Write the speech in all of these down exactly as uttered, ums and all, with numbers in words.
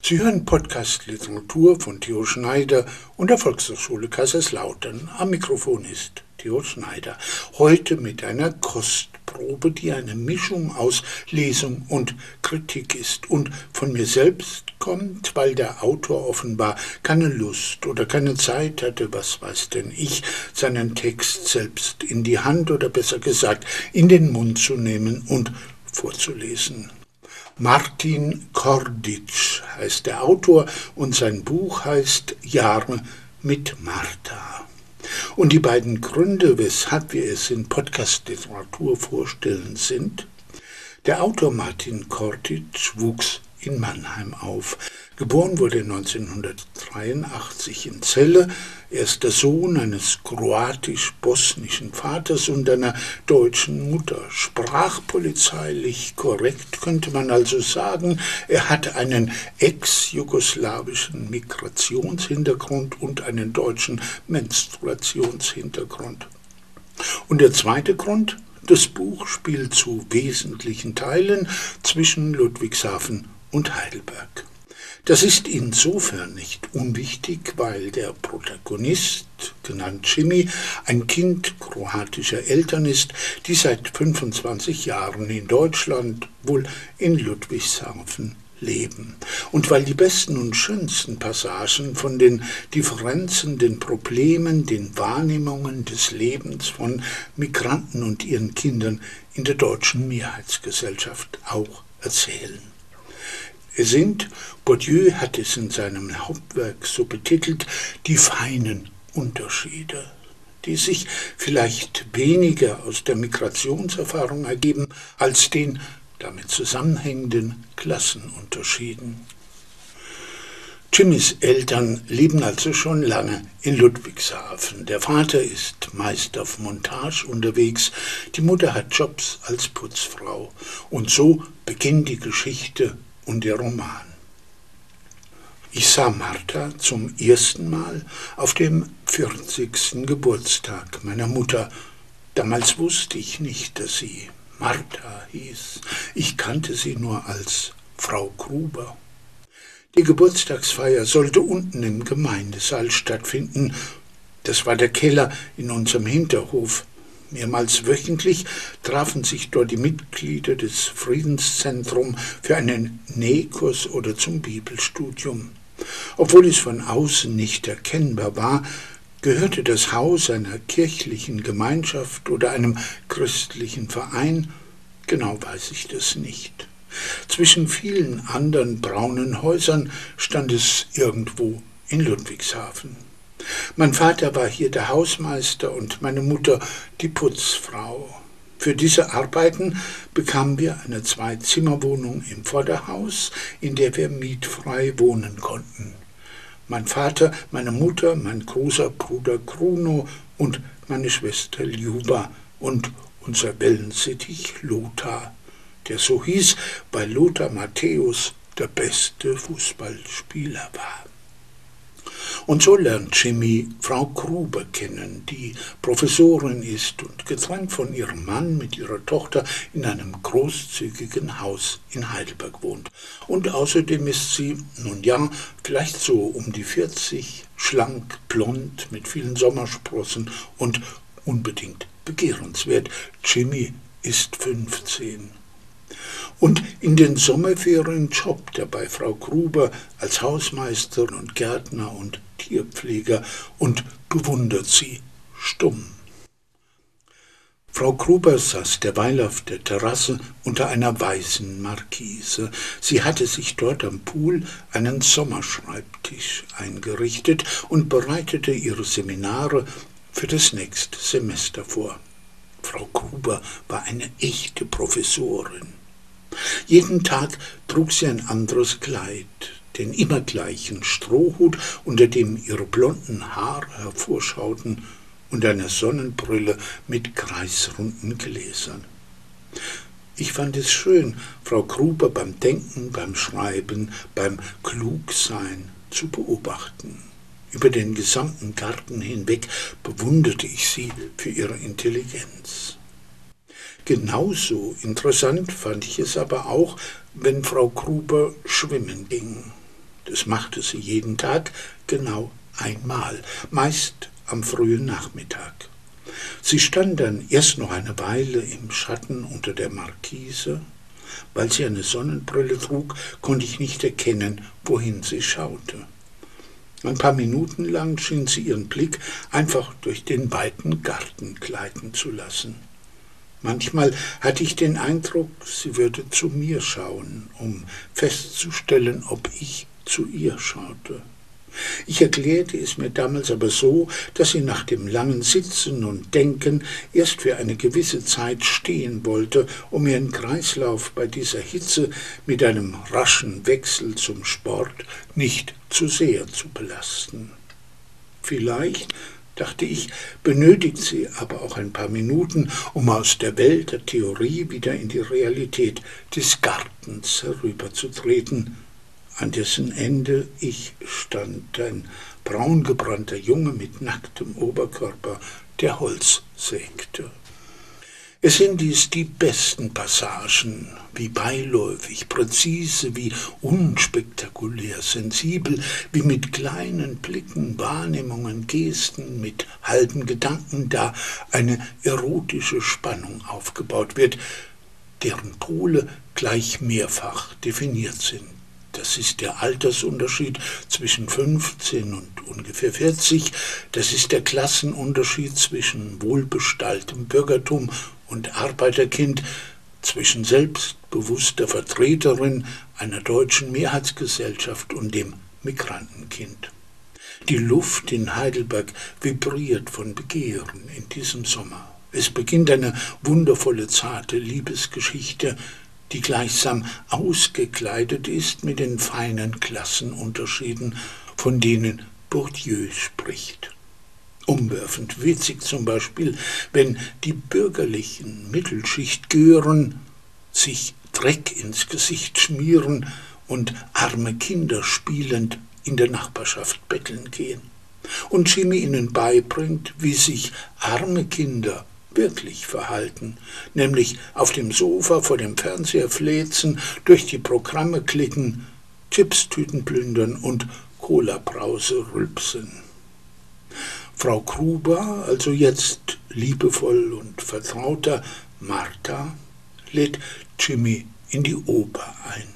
Sie hören Podcast Literatur von Theo Schneider und der Volkshochschule Kaiserslautern. Am Mikrofon ist Theo Schneider. Heute mit einer Kostprobe, die eine Mischung aus Lesung und Kritik ist und von mir selbst kommt, weil der Autor offenbar keine Lust oder keine Zeit hatte, was weiß denn ich, seinen Text selbst in die Hand oder besser gesagt in den Mund zu nehmen und vorzulesen. Martin Korditsch heißt der Autor und sein Buch heißt Jahre mit Martha. Und die beiden Gründe, weshalb wir es in Podcast-Literatur vorstellen, sind: Der Autor Martin Korditsch wuchs in Mannheim auf. Geboren wurde er neunzehnhundertdreiundachtzig in Celle. Er ist der Sohn eines kroatisch-bosnischen Vaters und einer deutschen Mutter. Sprachpolizeilich korrekt könnte man also sagen, er hat einen ex-jugoslawischen Migrationshintergrund und einen deutschen Menstruationshintergrund. Und der zweite Grund: Das Buch spielt zu wesentlichen Teilen zwischen Ludwigshafen und Heidelberg. Das ist insofern nicht unwichtig, weil der Protagonist, genannt Jimmy, ein Kind kroatischer Eltern ist, die seit fünfundzwanzig Jahren in Deutschland, wohl in Ludwigshafen, leben. Und weil die besten und schönsten Passagen von den Differenzen, den Problemen, den Wahrnehmungen des Lebens von Migranten und ihren Kindern in der deutschen Mehrheitsgesellschaft auch erzählen. Es sind, Bourdieu hat es in seinem Hauptwerk so betitelt, die feinen Unterschiede, die sich vielleicht weniger aus der Migrationserfahrung ergeben als den damit zusammenhängenden Klassenunterschieden. Jimmys Eltern leben also schon lange in Ludwigshafen. Der Vater ist meist auf Montage unterwegs, die Mutter hat Jobs als Putzfrau. Und so beginnt die Geschichte und der Roman. Ich sah Martha zum ersten Mal auf dem vierzigsten Geburtstag meiner Mutter. Damals wusste ich nicht, dass sie Martha hieß. Ich kannte sie nur als Frau Gruber. Die Geburtstagsfeier sollte unten im Gemeindesaal stattfinden. Das war der Keller in unserem Hinterhof. Mehrmals wöchentlich trafen sich dort die Mitglieder des Friedenszentrums für einen Nähkurs oder zum Bibelstudium. Obwohl es von außen nicht erkennbar war, gehörte das Haus einer kirchlichen Gemeinschaft oder einem christlichen Verein? Genau weiß ich das nicht. Zwischen vielen anderen braunen Häusern stand es irgendwo in Ludwigshafen. Mein Vater war hier der Hausmeister und meine Mutter die Putzfrau. Für diese Arbeiten bekamen wir eine Zwei-Zimmer-Wohnung im Vorderhaus, in der wir mietfrei wohnen konnten. Mein Vater, meine Mutter, mein großer Bruder Bruno und meine Schwester Ljuba und unser Wellensittich Lothar, der so hieß, weil Lothar Matthäus der beste Fußballspieler war. Und so lernt Jimmy Frau Gruber kennen, die Professorin ist und getrennt von ihrem Mann mit ihrer Tochter in einem großzügigen Haus in Heidelberg wohnt. Und außerdem ist sie, nun ja, vielleicht so um die vierzig, schlank, blond, mit vielen Sommersprossen und unbedingt begehrenswert. Jimmy ist fünfzehn. Und in den Sommerferien jobbt er bei Frau Gruber als Hausmeister und Gärtner und Tierpfleger und bewundert sie stumm. Frau Gruber saß derweil auf der Terrasse unter einer weißen Markise. Sie hatte sich dort am Pool einen Sommerschreibtisch eingerichtet und bereitete ihre Seminare für das nächste Semester vor. Frau Gruber war eine echte Professorin. Jeden Tag trug sie ein anderes Kleid, den immer gleichen Strohhut, unter dem ihre blonden Haare hervorschauten, und eine Sonnenbrille mit kreisrunden Gläsern. Ich fand es schön, Frau Gruber beim Denken, beim Schreiben, beim Klugsein zu beobachten. Über den gesamten Garten hinweg bewunderte ich sie für ihre Intelligenz. Genauso interessant fand ich es aber auch, wenn Frau Gruber schwimmen ging. Das machte sie jeden Tag genau einmal, meist am frühen Nachmittag. Sie stand dann erst noch eine Weile im Schatten unter der Markise. Weil sie eine Sonnenbrille trug, konnte ich nicht erkennen, wohin sie schaute. Ein paar Minuten lang schien sie ihren Blick einfach durch den weiten Garten gleiten zu lassen. Manchmal hatte ich den Eindruck, sie würde zu mir schauen, um festzustellen, ob ich zu ihr schaute. Ich erklärte es mir damals aber so, dass sie nach dem langen Sitzen und Denken erst für eine gewisse Zeit stehen wollte, um ihren Kreislauf bei dieser Hitze mit einem raschen Wechsel zum Sport nicht zu sehr zu belasten. Vielleicht, dachte ich, benötigt sie aber auch ein paar Minuten, um aus der Welt der Theorie wieder in die Realität des Gartens herüberzutreten, an dessen Ende ich stand, ein braungebrannter Junge mit nacktem Oberkörper, der Holz sägte. Es sind dies die besten Passagen, wie beiläufig, präzise, wie unspektakulär, sensibel, wie mit kleinen Blicken, Wahrnehmungen, Gesten, mit halben Gedanken da eine erotische Spannung aufgebaut wird, deren Pole gleich mehrfach definiert sind. Das ist der Altersunterschied zwischen fünfzehn und ungefähr vierzig. Das ist der Klassenunterschied zwischen wohlbestalltem Bürgertum und Arbeiterkind, zwischen selbstbewusster Vertreterin einer deutschen Mehrheitsgesellschaft und dem Migrantenkind. Die Luft in Heidelberg vibriert von Begehren in diesem Sommer. Es beginnt eine wundervolle, zarte Liebesgeschichte, die gleichsam ausgekleidet ist mit den feinen Klassenunterschieden, von denen Bourdieu spricht. Umwerfend witzig zum Beispiel, wenn die bürgerlichen Mittelschichtgören sich Dreck ins Gesicht schmieren und arme Kinder spielend in der Nachbarschaft betteln gehen. Und Jimmy ihnen beibringt, wie sich arme Kinder wirklich verhalten, nämlich auf dem Sofa vor dem Fernseher fläzen, durch die Programme klicken, Chipstüten plündern und Cola-Brause rülpsen. Frau Gruber, also jetzt liebevoll und vertrauter Martha, lädt Jimmy in die Oper ein.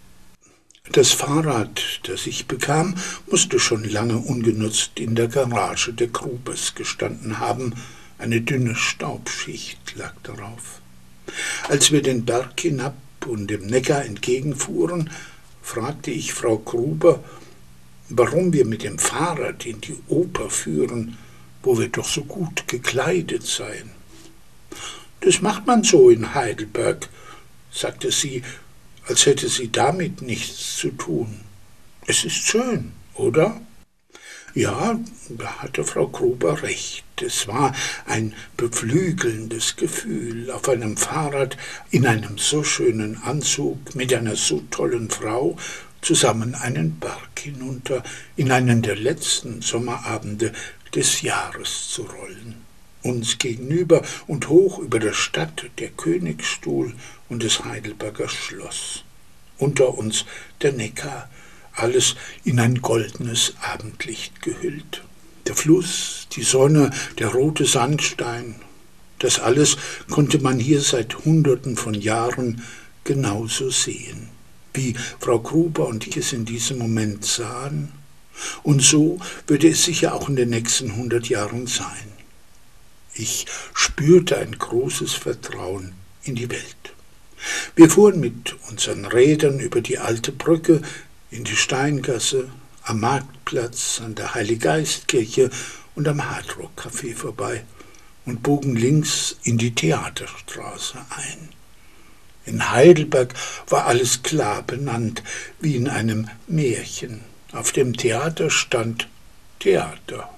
Das Fahrrad, das ich bekam, musste schon lange ungenutzt in der Garage der Grubers gestanden haben. Eine dünne Staubschicht lag darauf. Als wir den Berg hinab und dem Neckar entgegenfuhren, fragte ich Frau Gruber, warum wir mit dem Fahrrad in die Oper führen, wo wir doch so gut gekleidet seien. »Das macht man so in Heidelberg«, sagte sie, als hätte sie damit nichts zu tun. »Es ist schön, oder?« Ja, da hatte Frau Gruber recht. Es war ein beflügelndes Gefühl, auf einem Fahrrad in einem so schönen Anzug mit einer so tollen Frau zusammen einen Berg hinunter in einen der letzten Sommerabende des Jahres zu rollen. Uns gegenüber und hoch über der Stadt der Königsstuhl und das Heidelberger Schloss. Unter uns der Neckar, alles in ein goldenes Abendlicht gehüllt. Der Fluss, die Sonne, der rote Sandstein, das alles konnte man hier seit Hunderten von Jahren genauso sehen, wie Frau Gruber und ich es in diesem Moment sahen. Und so würde es sicher auch in den nächsten hundert Jahren sein. Ich spürte ein großes Vertrauen in die Welt. Wir fuhren mit unseren Rädern über die alte Brücke, in die Steingasse, am Marktplatz, an der Heiliggeistkirche und am Hardrock-Café vorbei und bogen links in die Theaterstraße ein. In Heidelberg war alles klar benannt, wie in einem Märchen. Auf dem Theater stand Theater.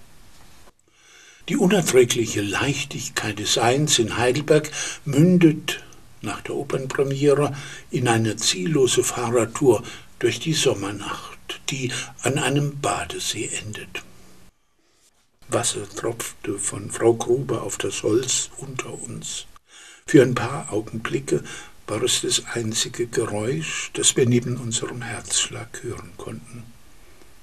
Die unerträgliche Leichtigkeit des Seins in Heidelberg mündet nach der Opernpremiere in eine ziellose Fahrradtour durch die Sommernacht, die an einem Badesee endet. Wasser tropfte von Frau Gruber auf das Holz unter uns. Für ein paar Augenblicke war es das einzige Geräusch, das wir neben unserem Herzschlag hören konnten.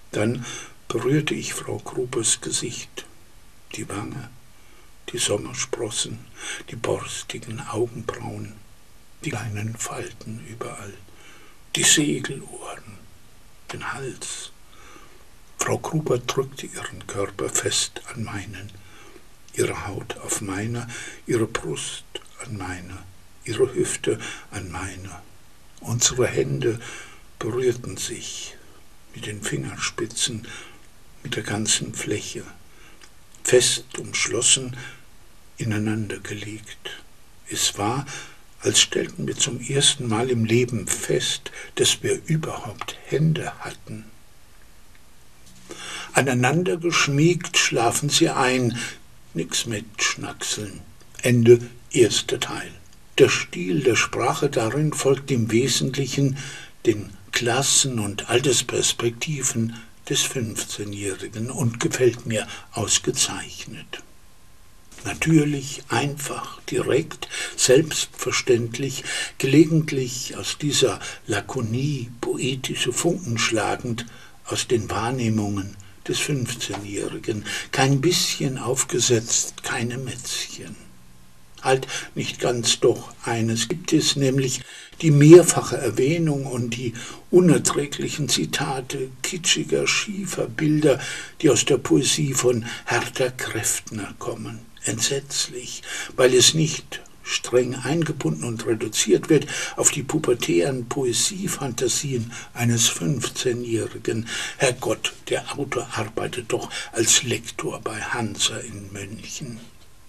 Dann berührte ich Frau Grubers Gesicht, die Wange, die Sommersprossen, die borstigen Augenbrauen, die kleinen Falten überall, die Segelohren, den Hals. Frau Gruber drückte ihren Körper fest an meinen, ihre Haut auf meiner, ihre Brust an meiner, ihre Hüfte an meiner. Unsere Hände berührten sich mit den Fingerspitzen, mit der ganzen Fläche, fest umschlossen, ineinander gelegt. Es war, als stellten wir zum ersten Mal im Leben fest, dass wir überhaupt Hände hatten. Aneinander geschmiegt schlafen sie ein, nix mit Schnackseln. Ende erster Teil. Der Stil der Sprache darin folgt im Wesentlichen den Klassen- und Altersperspektiven des fünfzehnjährigen und gefällt mir ausgezeichnet. Natürlich, einfach, direkt, selbstverständlich, gelegentlich aus dieser Lakonie poetische Funken schlagend aus den Wahrnehmungen des fünfzehnjährigen, kein bisschen aufgesetzt, keine Mätzchen. Halt nicht ganz, doch eines gibt es, nämlich die mehrfache Erwähnung und die unerträglichen Zitate kitschiger, schiefer Bilder, die aus der Poesie von Hertha Kräftner kommen. Entsetzlich, weil es nicht streng eingebunden und reduziert wird auf die pubertären Poesiefantasien eines fünfzehnjährigen. Herrgott, der Autor arbeitet doch als Lektor bei Hansa in München.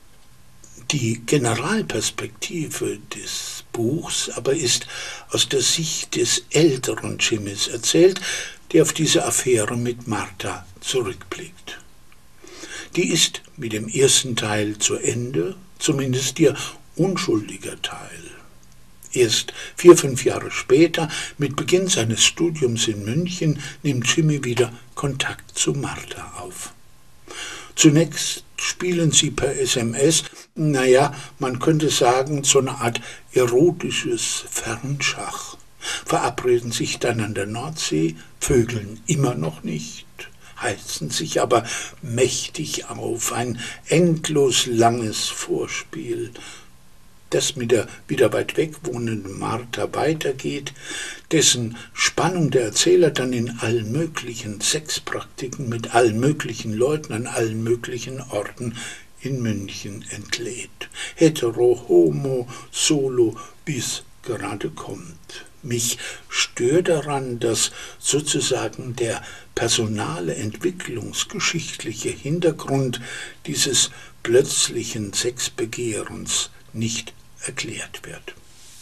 Die Generalperspektive des Buchs aber ist aus der Sicht des älteren Jimmys erzählt, der auf diese Affäre mit Martha zurückblickt. Die ist mit dem ersten Teil zu Ende, zumindest ihr unschuldiger Teil. Erst vier, fünf Jahre später, mit Beginn seines Studiums in München, nimmt Jimmy wieder Kontakt zu Martha auf. Zunächst spielen sie per S M S, naja, man könnte sagen, so eine Art erotisches Fernschach, verabreden sich dann an der Nordsee, vögeln immer noch nicht, heizen sich aber mächtig auf, ein endlos langes Vorspiel, das mit der wieder weit weg wohnenden Martha weitergeht, dessen Spannung der Erzähler dann in allen möglichen Sexpraktiken mit allen möglichen Leuten an allen möglichen Orten in München entlädt. Hetero, Homo, Solo, bis gerade kommt. Mich stört daran, dass sozusagen der personale, entwicklungsgeschichtliche Hintergrund dieses plötzlichen Sexbegehrens nicht erklärt wird.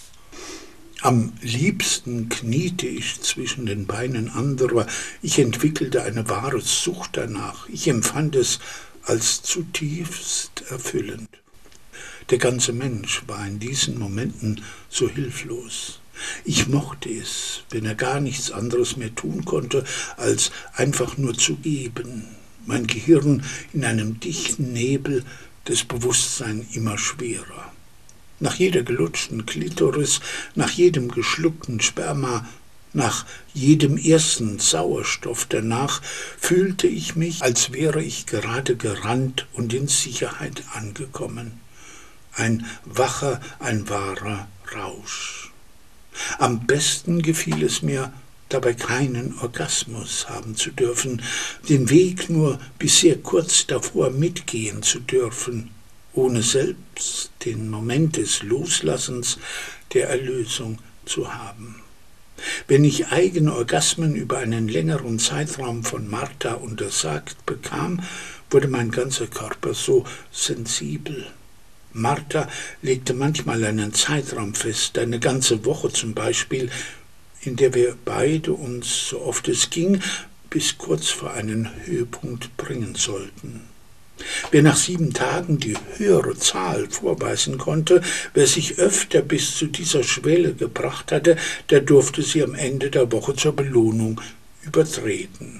Am liebsten kniete ich zwischen den Beinen anderer, ich entwickelte eine wahre Sucht danach, ich empfand es als zutiefst erfüllend. Der ganze Mensch war in diesen Momenten so hilflos. Ich mochte es, wenn er gar nichts anderes mehr tun konnte, als einfach nur zu geben. Mein Gehirn in einem dichten Nebel, das Bewusstsein immer schwerer. Nach jeder gelutschten Klitoris, nach jedem geschluckten Sperma, nach jedem ersten Sauerstoff danach fühlte ich mich, als wäre ich gerade gerannt und in Sicherheit angekommen. Ein wacher, ein wahrer Rausch. Am besten gefiel es mir, dabei keinen Orgasmus haben zu dürfen, den Weg nur bis sehr kurz davor mitgehen zu dürfen, ohne selbst den Moment des Loslassens, der Erlösung zu haben. Wenn ich eigene Orgasmen über einen längeren Zeitraum von Martha untersagt bekam, wurde mein ganzer Körper so sensibel. Martha legte manchmal einen Zeitraum fest, eine ganze Woche zum Beispiel, in der wir beide uns, so oft es ging, bis kurz vor einen Höhepunkt bringen sollten. Wer nach sieben Tagen die höhere Zahl vorweisen konnte, wer sich öfter bis zu dieser Schwelle gebracht hatte, der durfte sie am Ende der Woche zur Belohnung übertreten.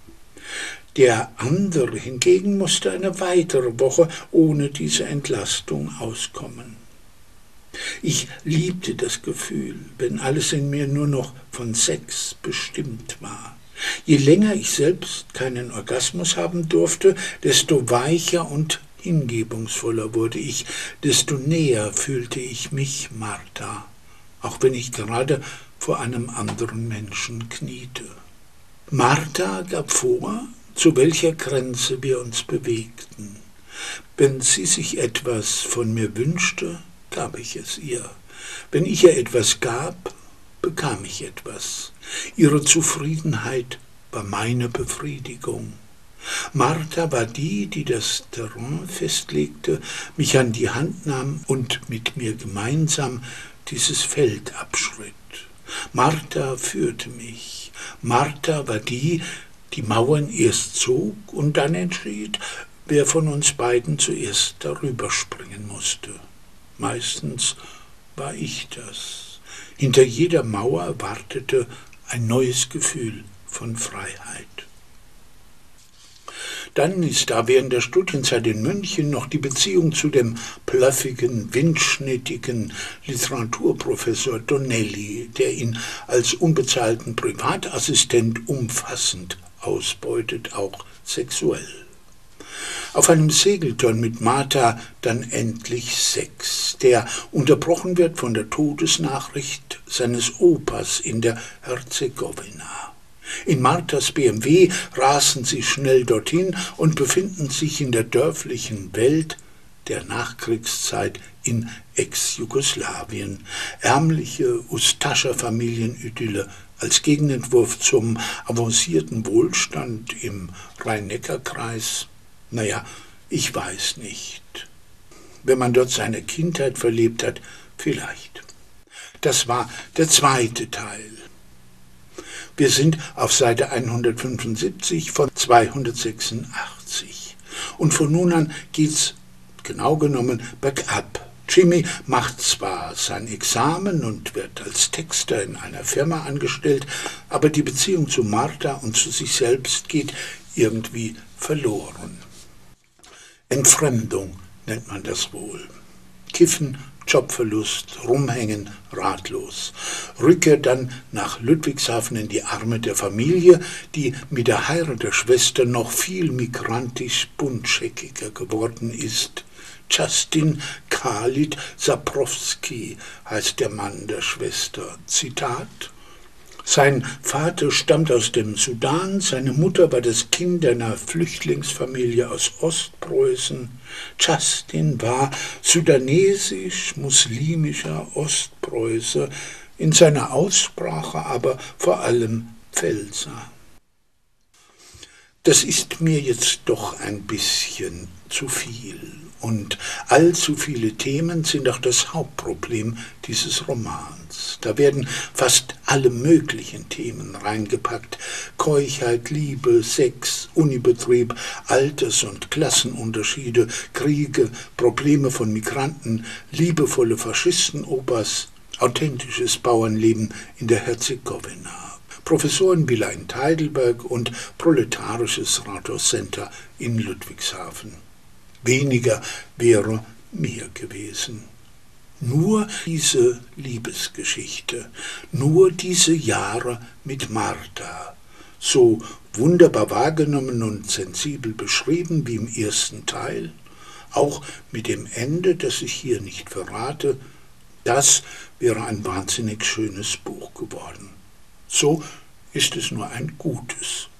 Der andere hingegen musste eine weitere Woche ohne diese Entlastung auskommen. Ich liebte das Gefühl, wenn alles in mir nur noch von Sex bestimmt war. Je länger ich selbst keinen Orgasmus haben durfte, desto weicher und hingebungsvoller wurde ich, desto näher fühlte ich mich Martha, auch wenn ich gerade vor einem anderen Menschen kniete. Martha gab vor, zu welcher Grenze wir uns bewegten. Wenn sie sich etwas von mir wünschte, gab ich es ihr. Wenn ich ihr etwas gab, bekam ich etwas. Ihre Zufriedenheit war meine Befriedigung. Martha war die, die das Terrain festlegte, mich an die Hand nahm und mit mir gemeinsam dieses Feld abschritt. Martha führte mich. Martha war die, die Mauern erst zog und dann entschied, wer von uns beiden zuerst darüber springen musste. Meistens war ich das. Hinter jeder Mauer wartete ein neues Gefühl von Freiheit. Dann ist da während der Studienzeit in München noch die Beziehung zu dem plaffigen, windschnittigen Literaturprofessor Donnelly, der ihn als unbezahlten Privatassistent umfassend ausbeutet, auch sexuell. Auf einem Segeltörn mit Martha dann endlich Sex, der unterbrochen wird von der Todesnachricht seines Opas in der Herzegowina. In Marthas B M W rasen sie schnell dorthin und befinden sich in der dörflichen Welt der Nachkriegszeit in Ex-Jugoslawien. Ärmliche Ustascha-Familienidylle als Gegenentwurf zum avancierten Wohlstand im Rhein-Neckar-Kreis. Naja, ich weiß nicht. Wenn man dort seine Kindheit verlebt hat, vielleicht. Das war der zweite Teil. Wir sind auf Seite hundertfünfundsiebzig von zweihundertsechsundachtzig. Und von nun an geht's genau genommen bergab. Jimmy macht zwar sein Examen und wird als Texter in einer Firma angestellt, aber die Beziehung zu Martha und zu sich selbst geht irgendwie verloren. Entfremdung nennt man das wohl. Kiffen, Jobverlust, rumhängen, ratlos. Rückkehr dann nach Ludwigshafen in die Arme der Familie, die mit der Heirat der Schwester noch viel migrantisch buntscheckiger geworden ist. Justin Khalid Saprowski heißt der Mann der Schwester. Zitat: Sein Vater stammt aus dem Sudan, seine Mutter war das Kind einer Flüchtlingsfamilie aus Ostpreußen. Justin war sudanesisch-muslimischer Ostpreuße, in seiner Aussprache aber vor allem Pfälzer. Das ist mir jetzt doch ein bisschen zu viel. Und allzu viele Themen sind auch das Hauptproblem dieses Romans. Da werden fast alle möglichen Themen reingepackt. Keuchheit, Liebe, Sex, Unibetrieb, Alters- und Klassenunterschiede, Kriege, Probleme von Migranten, liebevolle Faschistenopas, authentisches Bauernleben in der Herzegowina, Professorenvilla in Heidelberg und proletarisches Rathauscenter in Ludwigshafen. Weniger wäre mehr gewesen. Nur diese Liebesgeschichte, nur diese Jahre mit Martha, so wunderbar wahrgenommen und sensibel beschrieben wie im ersten Teil, auch mit dem Ende, das ich hier nicht verrate, das wäre ein wahnsinnig schönes Buch geworden. So ist es nur ein gutes